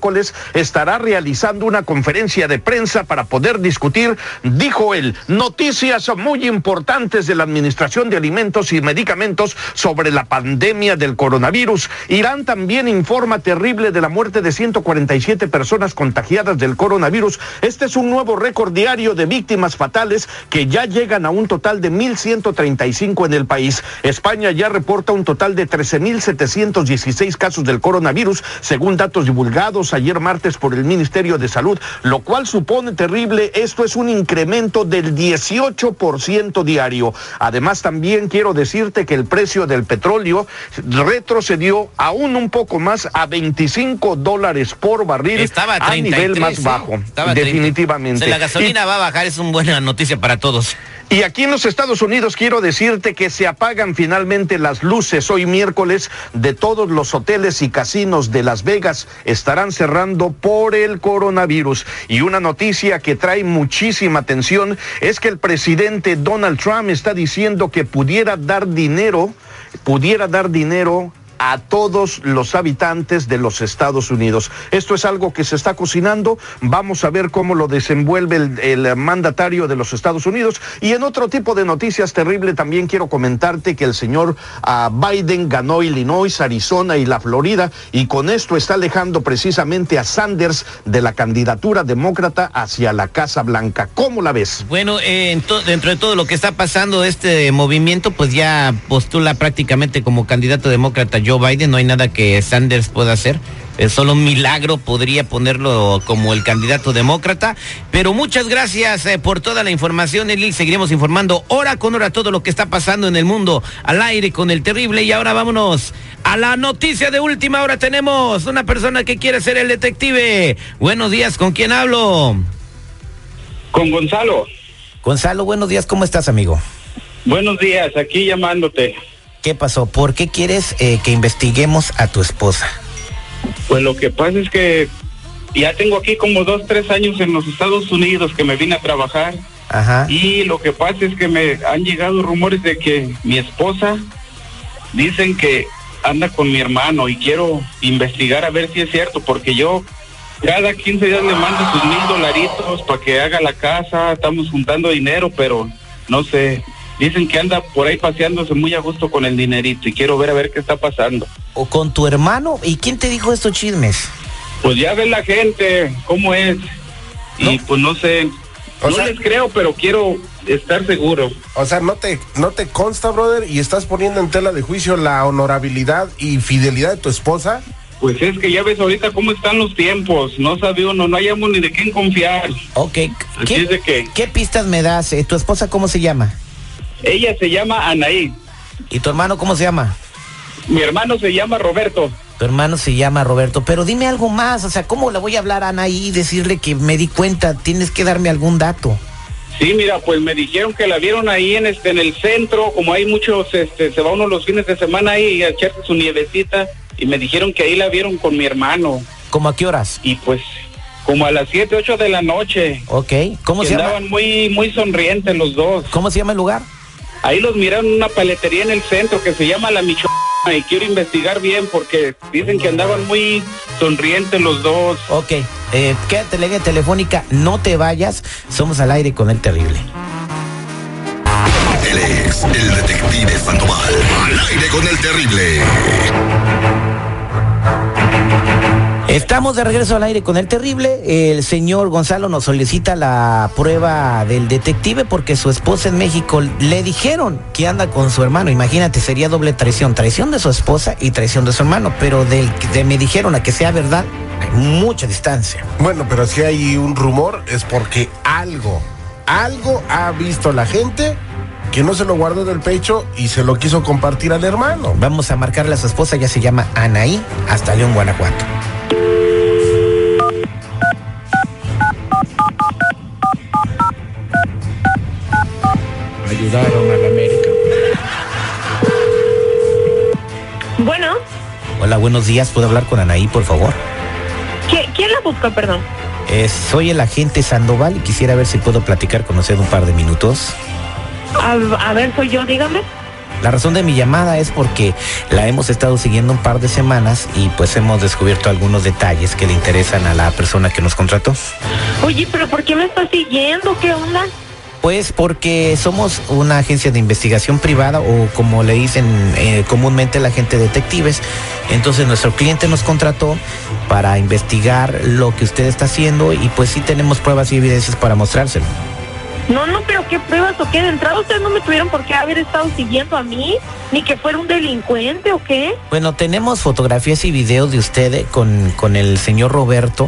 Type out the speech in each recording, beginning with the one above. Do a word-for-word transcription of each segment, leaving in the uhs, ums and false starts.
miércoles estará realizando una conferencia de prensa para poder discutir, dijo él, noticias muy importantes de la Administración de Alimentos y Medicamentos sobre la pandemia del coronavirus. Irán también informa terrible de la muerte de ciento cuarenta y siete personas contagiadas del coronavirus. Este es un nuevo récord diario de víctimas fatales que ya llegan a un total de mil ciento treinta y cinco en el país. España ya reporta un total de trece mil setecientos dieciséis casos del coronavirus, según datos divulgados ayer martes por el Ministerio de Salud, lo cual supone terrible. Esto es un incremento del dieciocho por ciento diario. Además, también quiero decirte que el precio del petróleo retrocedió aún un poco más a veinticinco dólares por barril. Estaba a treinta y tres, a nivel más ¿sí? bajo, Estaba definitivamente. O sea, la gasolina y... va a bajar, es una buena noticia para todos. Y aquí en los Estados Unidos quiero decirte que se apagan finalmente las luces hoy miércoles de todos los hoteles y casinos de Las Vegas. Estarán cerrando por el coronavirus. Y una noticia que trae muchísima atención es que el presidente Donald Trump está diciendo que pudiera dar dinero, pudiera dar dinero a todos los habitantes de los Estados Unidos. Esto es algo que se está cocinando. Vamos a ver cómo lo desenvuelve el, el mandatario de los Estados Unidos. Y en otro tipo de noticias terrible, también quiero comentarte que el señor uh, Biden ganó Illinois, Arizona y la Florida, y con esto está alejando precisamente a Sanders de la candidatura demócrata hacia la Casa Blanca. ¿Cómo la ves? Bueno, eh, en to- dentro de todo lo que está pasando, este movimiento pues ya postula prácticamente como candidato demócrata Joe Biden. No hay nada que Sanders pueda hacer. Es solo un milagro podría ponerlo como el candidato demócrata. Pero muchas gracias eh, por toda la información, Eli. Seguiremos informando hora con hora todo lo que está pasando en el mundo al aire con el terrible. Y ahora vámonos a la noticia de última hora. Tenemos una persona que quiere ser el detective. Buenos días, ¿con quién hablo? Con Gonzalo. Gonzalo, buenos días, ¿cómo estás, amigo? Buenos días, aquí llamándote. ¿Qué pasó? ¿Por qué quieres eh, que investiguemos a tu esposa? Pues lo que pasa es que ya tengo aquí como dos, tres años en los Estados Unidos que me vine a trabajar. Ajá. Y lo que pasa es que me han llegado rumores de que mi esposa dicen que anda con mi hermano y quiero investigar a ver si es cierto, porque yo cada quince días le mando sus mil dolaritos para que haga la casa, estamos juntando dinero, pero no sé. Dicen que anda por ahí paseándose muy a gusto con el dinerito y quiero ver a ver qué está pasando. ¿O con tu hermano? ¿Y quién te dijo estos chismes? Pues ya ves la gente, cómo es. Y ¿No? pues no sé, O no sea, les creo, pero quiero estar seguro. O sea, no te, no te consta, brother, y estás poniendo en tela de juicio la honorabilidad y fidelidad de tu esposa. Pues es que ya ves ahorita cómo están los tiempos, no sabe uno, no hayamos ni de quién confiar. Ok, Así ¿qué, es de que ¿qué pistas me das? Eh, ¿Tu esposa cómo se llama? ella se llama Anaí, ¿Y tu hermano cómo se llama? mi hermano se llama Roberto. Tu hermano se llama Roberto, pero dime algo más, o sea, ¿cómo le voy a hablar a Anaí y decirle que me di cuenta? Tienes que darme algún dato. Sí, mira, pues me dijeron que la vieron ahí en este en el centro, como hay muchos, este, se va uno los fines de semana ahí a echarse su nievecita, y me dijeron que ahí la vieron con mi hermano. ¿Cómo a qué horas? Y pues como a las siete, ocho de la noche. Ok, ¿cómo que se llama? andaban muy, muy sonrientes los dos. ¿Cómo se llama el lugar? Ahí los miraron en una paletería en el centro que se llama La Michoacana y quiero investigar bien porque dicen que andaban muy sonrientes los dos. Ok, eh, quédate en la línea telefónica, no te vayas, somos al aire con el terrible. Él es el detective Sandoval. Al aire con el terrible. Estamos de regreso al aire con el terrible. El señor Gonzalo nos solicita la prueba del detective porque su esposa en México le dijeron que anda con su hermano. Imagínate, sería doble traición, traición de su esposa y traición de su hermano, pero del de me dijeron a que sea verdad, hay mucha distancia. Bueno, pero si hay un rumor es porque algo, algo ha visto la gente que no se lo guardó del pecho y se lo quiso compartir al hermano. Vamos a marcarle a su esposa, ya se llama Anaí, hasta León, Guanajuato. Ayudaron a la América. Bueno, Hola, buenos días, ¿puedo hablar con Anaí, por favor? ¿qui- ¿quién la busca, perdón? Eh, soy el agente Sandoval y quisiera ver si puedo platicar con usted un par de minutos. A, a ver, soy yo, dígame. La razón de mi llamada es porque la hemos estado siguiendo un par de semanas y pues hemos descubierto algunos detalles que le interesan a la persona que nos contrató. Oye, pero ¿por qué me estás siguiendo? ¿Qué onda? Pues porque somos una agencia de investigación privada o como le dicen eh, comúnmente la gente detectives. Entonces nuestro cliente nos contrató para investigar lo que usted está haciendo y pues sí tenemos pruebas y evidencias para mostrárselo. No, no, pero ¿qué pruebas o qué? De entrada ustedes no me tuvieron por qué haber estado siguiendo a mí, ni que fuera un delincuente o qué. Bueno, tenemos fotografías y videos de usted con, con el señor Roberto.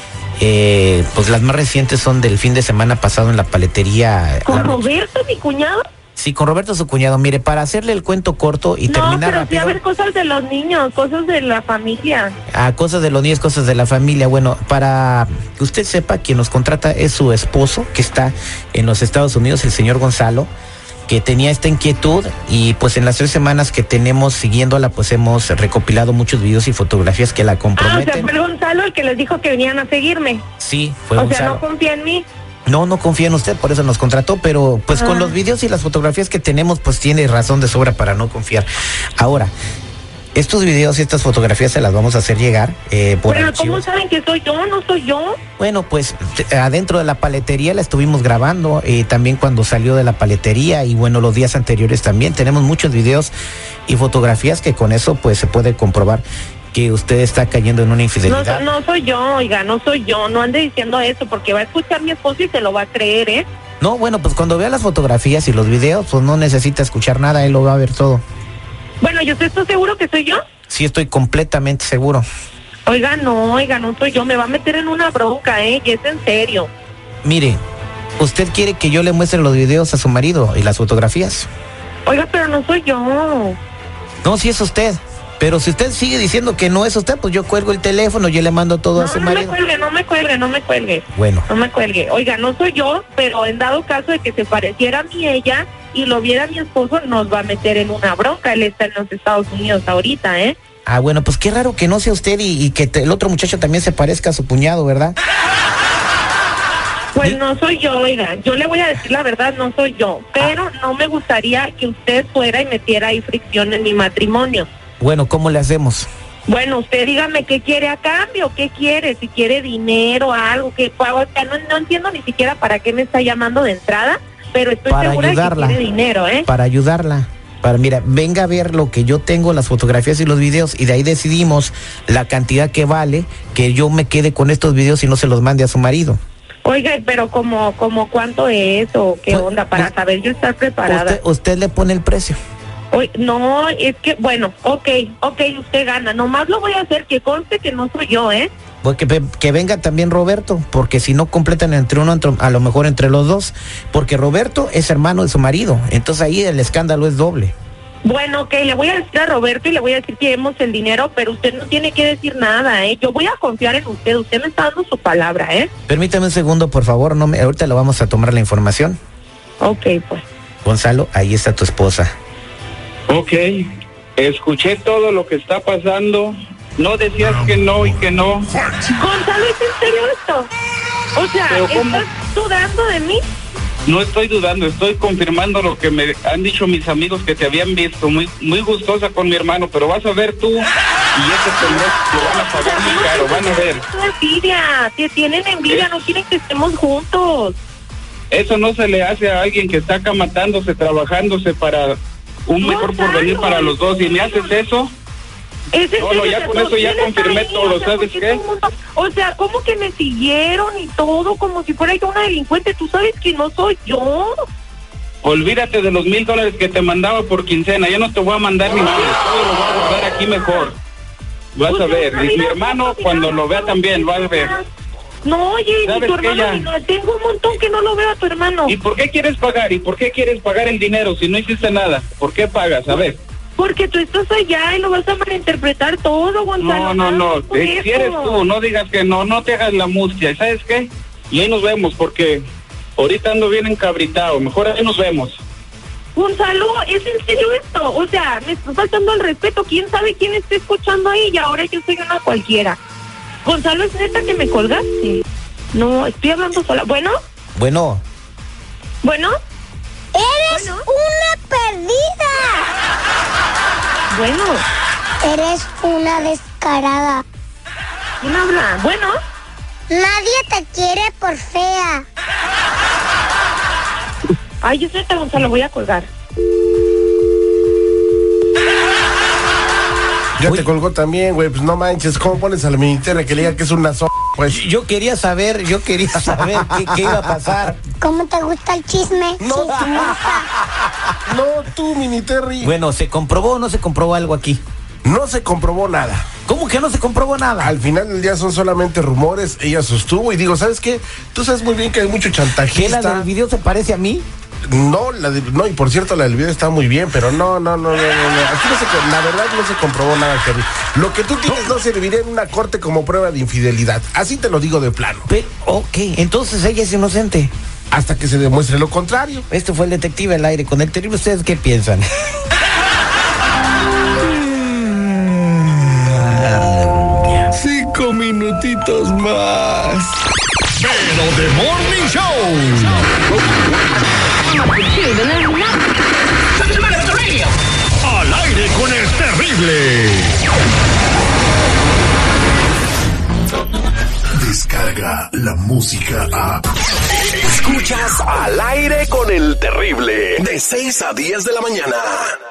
Eh, pues las más recientes son del fin de semana pasado en la paletería. ¿Con Roberto, mi cuñado? Sí, con Roberto, su cuñado. Mire, para hacerle el cuento corto y no, terminar pero rápido. sí, a ver, cosas de los niños, cosas de la familia. Ah, cosas de los niños, cosas de la familia. Bueno, para que usted sepa, quien nos contrata es su esposo, que está en los Estados Unidos, el señor Gonzalo, que tenía esta inquietud y pues en las tres semanas que tenemos siguiéndola, pues hemos recopilado muchos videos y fotografías que la comprometen. Ah, o sea, fue Gonzalo el que les dijo que venían a seguirme. Sí, fue o Gonzalo. O sea, ¿no confía en mí? No, no confía en usted, por eso nos contrató, pero pues ah. con los videos y las fotografías que tenemos, pues tiene razón de sobra para no confiar. Ahora, estos videos y estas fotografías se las vamos a hacer llegar eh, por Pero archivos. ¿cómo saben que soy yo? ¿No soy yo? Bueno, pues t- adentro de la paletería la estuvimos grabando, eh, también cuando salió de la paletería y bueno, los días anteriores también. Tenemos muchos videos y fotografías que con eso pues se puede comprobar que usted está cayendo en una infidelidad. No, no soy yo, oiga, no soy yo, no ande diciendo eso porque va a escuchar mi esposo y se lo va a creer, ¿eh? No, bueno, pues cuando vea las fotografías y los videos, pues no necesita escuchar nada, él lo va a ver todo. Bueno, ¿y usted está seguro que soy yo? Sí, estoy completamente seguro. Oiga, no, oiga, no soy yo, me va a meter en una bronca, ¿eh? Y es en serio. Mire, ¿usted quiere que yo le muestre los videos a su marido y las fotografías? Oiga, pero no soy yo. No, sí es usted. Pero si usted sigue diciendo que no es usted, pues yo cuelgo el teléfono, yo le mando todo no, a su no marido. No me cuelgue, no me cuelgue, no me cuelgue. Bueno. No me cuelgue. Oiga, no soy yo, pero en dado caso de que se pareciera a mí ella y lo viera mi esposo, nos va a meter en una bronca. Él está en los Estados Unidos ahorita, ¿eh? Ah, bueno, pues qué raro que no sea usted y, y que te, el otro muchacho también se parezca a su cuñado, ¿verdad? Pues no soy yo, oiga, yo le voy a decir la verdad, no soy yo, pero no me gustaría que usted fuera y metiera ahí fricción en mi matrimonio. Bueno, ¿cómo le hacemos? Bueno, usted dígame qué quiere a cambio, qué quiere, si quiere dinero, algo, que o sea, no, no entiendo ni siquiera para qué me está llamando de entrada, pero estoy para segura ayudarla, de que quiere dinero, ¿eh? Para ayudarla. Para, mira, venga a ver lo que yo tengo, las fotografías y los videos, y de ahí decidimos la cantidad que vale que yo me quede con estos videos y no se los mande a su marido. Oiga, pero como, como cuánto es o qué pues, onda para pues, saber yo estar preparada. Usted, usted le pone el precio. Oye, no, es que, bueno, ok, ok, usted gana. Nomás lo voy a hacer que conste que no soy yo, ¿eh? Pues que, que venga también Roberto, porque si no completan entre uno, entre, a lo mejor entre los dos, porque Roberto es hermano de su marido, entonces ahí el escándalo es doble. Bueno, ok, le voy a decir a Roberto y le voy a decir que demos el dinero, pero usted no tiene que decir nada, ¿eh? Yo voy a confiar en usted, usted me está dando su palabra, ¿eh? Permítame un segundo, por favor, no me, ahorita le vamos a tomar la información. Ok, pues. Gonzalo, ahí está tu esposa. Ok, escuché todo lo que está pasando. No decías que no y que no. Gonzalo, ¿es en serio esto? O sea, ¿estás dudando de mí? No estoy dudando, estoy confirmando lo que me han dicho mis amigos que te habían visto. Muy muy gustosa con mi hermano, pero vas a ver tú y ese pendejo lo van a pagar muy caro, van a ver. Envidia, te tienen envidia, no quieren que estemos juntos. Eso no se le hace a alguien que está acá matándose, trabajándose para un mejor porvenir para los dos. ¿Y me haces eso? No, no, ya con eso ya confirmé todo, ¿sabes qué? O sea, ¿cómo que me siguieron y todo? Como si fuera yo una delincuente, tú sabes que no soy yo. Olvídate de los mil dólares que te mandaba por quincena, ya no te voy a mandar ni nada, todo lo voy a guardar aquí mejor. Vas a ver, y mi hermano cuando lo vea también, va a ver. No, oye, y tu hermano, no, tengo un montón que no lo veo a tu hermano. ¿Y por qué quieres pagar? ¿Y por qué quieres pagar el dinero si no hiciste nada? ¿Por qué pagas? A ver. Porque tú estás allá y lo vas a malinterpretar todo, Gonzalo. No, no, no, si eres tú, no digas que no, no te hagas la mustia, ¿sabes qué? Y ahí nos vemos, porque ahorita ando bien encabritado, mejor ahí nos vemos. Gonzalo, ¿es en serio esto? O sea, me está faltando el respeto, ¿quién sabe quién está escuchando ahí? Y ahora yo soy una cualquiera. Gonzalo, ¿es neta que me colgaste? No, estoy hablando sola. ¿Bueno? Bueno. ¿Bueno? ¡Eres ¿Bueno? una perdida! Bueno. Eres una descarada. ¿Quién habla? Bueno. Nadie te quiere por fea. Ay, yo soy Gonzalo, voy a colgar. Ya Uy. te colgó también, güey, pues no manches, ¿cómo pones al ministerio que le diga que es una so... pues? Yo quería saber, yo quería saber qué, qué iba a pasar. ¿Cómo te gusta el chisme? No, tú, no, tú, Mini Terry. Bueno, ¿se comprobó o no se comprobó algo aquí? No se comprobó nada. ¿Cómo que no se comprobó nada? Al final del día son solamente rumores, ella sostuvo y digo, ¿sabes qué? Tú sabes muy bien que hay mucho chantajista. ¿Qué, la del video se parece a mí? No, la de, no, y por cierto, la del video está muy bien, pero no, no, no, no, no, no. Aquí no se, la verdad no se comprobó nada, Terry. Lo que tú tienes no serviría en una corte como prueba de infidelidad. Así te lo digo de plano. Pe- ok, entonces ella es inocente. Hasta que se demuestre lo contrario. Este fue el detective al aire con el terrible. ¿Ustedes qué piensan? Cinco minutitos más. Pero de Morning Show. Al aire con el terrible. Descarga la música a... Escuchas Al Aire con el Terrible, de seis a diez de la mañana.